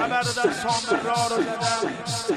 تبر در سامرا رو زدن،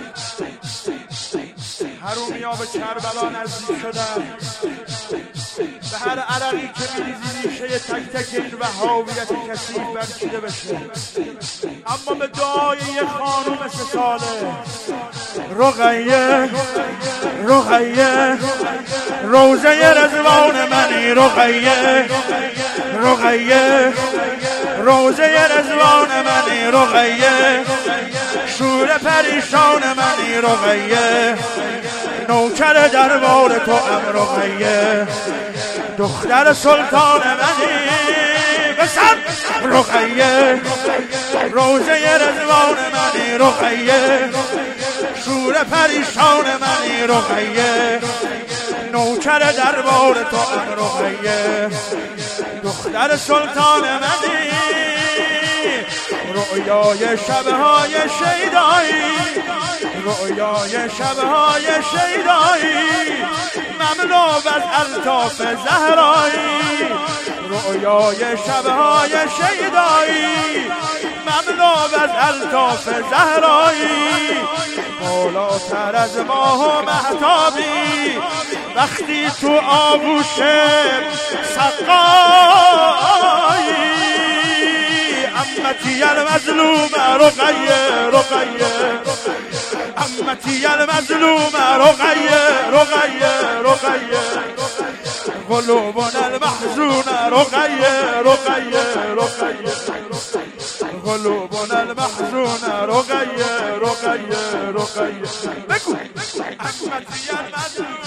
حرومیا به کربلا نزدیک شدن، به هر عرقی که میریزی ریشه تک تک این وهابیت کثیف برچیده بشه. اما به دعای یه خانوم سه ساله، رقیه رقیه روزه رضوان منی، رقیه رقیه روزه رضوان منی، رقیه شور پریشان منی، رقیه نوکر دربار تو ام، رقیه دختر سلطان منی، بسن رقیه روزه رضوان منی، رقیه شور پریشان منی، رقیه نوکر دربار تو ام، رقیه دختر سلطان منی. رؤیای شبهای شیدایی، رؤیای شبهای شیدایی مملو از الطاف زهرایی، رؤیای شبهای شیدایی مملو از الطاف زهرایی، بالاتر از ماه و مهتابی وقتی تو آغوش سقایی، امتی المظلوم رقیه رقیه، امتی المظلوم رقیه رقیه رقیه، قلوبنا المحزون رقیه رقیه رقیه، قلوبنا المحزون رقیه رقیه رقیه. بگو امتی المظلوم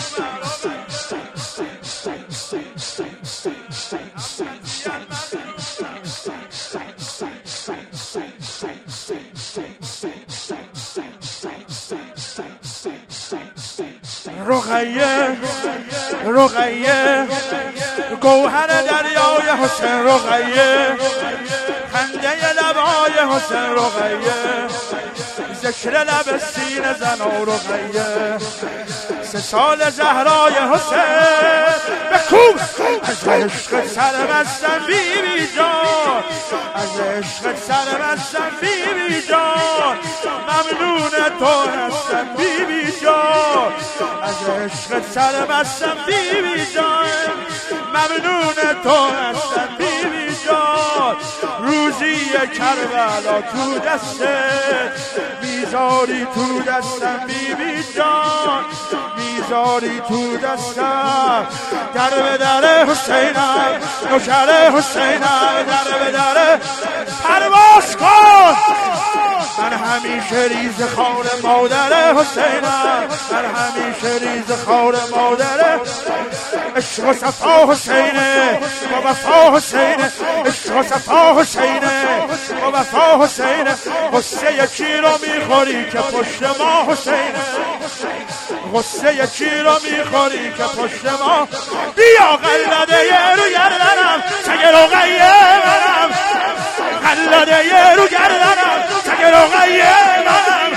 رقیه رقیه گوهر دریای حسین، رقیه خنده لبای حسین، رقیه ذکر لب سینه زن، رقیه 3 سال زهرای حسین. بکوب از عشق سرمستم بی بی جان، از عشق سرمستم بی بی جان، ممنون تو هستم بی بی جان، از عشق سرمستم بی بی جان، ممنون تو هستم بی بی جان. روزی کربلا تو دستت میذاری، تو دستم بی بی جان میذاری، تو دستم در به در حسینم، نوکر حسینم در به در پرواز کن. من همیشه ریز خار مادر حسینم، من همیشه ریز خار مادر عشق و صفا حسینه و وفا حسینه، عشق و صفا حسینه و وفا حسینه. غصه چی رو میخوری که پشت ما حسینه، غصه چی رو میخوری که پشت ما. بیا قلده رو گردنم سگ رقیه منم، قلده رو گردنم سگ رقیه منم،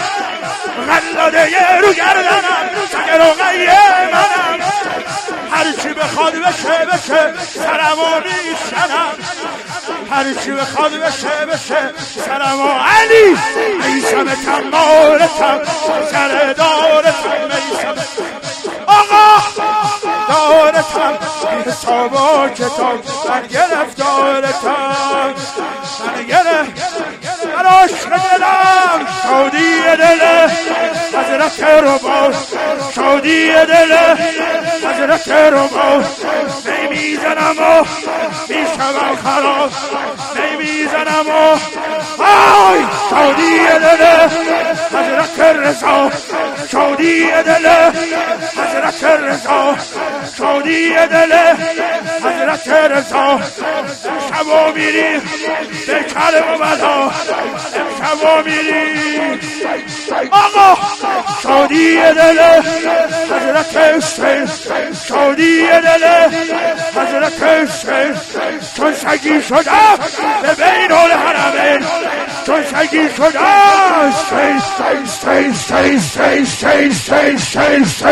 قلده رو گردنم سگ رقیه منم. هرچی بخواد بشه بشه سرمو میشنم، هرچی بخواد بشه بشه سرمو. علی میسم تمارتم سر دارتم، میسم آقا دارتم بی حساب و کتاب، من گرفتارتم من گرفت من عشق دلم، شادی دل حضرت ربا، شادی دل حضرت ربا. میزنم و میشم خراب، میزنم و آی شادی دل حضرت رضا، شادی دل حضرت رضا، شادی دل حضرت رضا. شبا میری به کربلا، شبا میری آقا شادی دل حضرت حسین، شادی دل حضرت حسین. چون سگی شده به بین الحرمین، چون سگی شده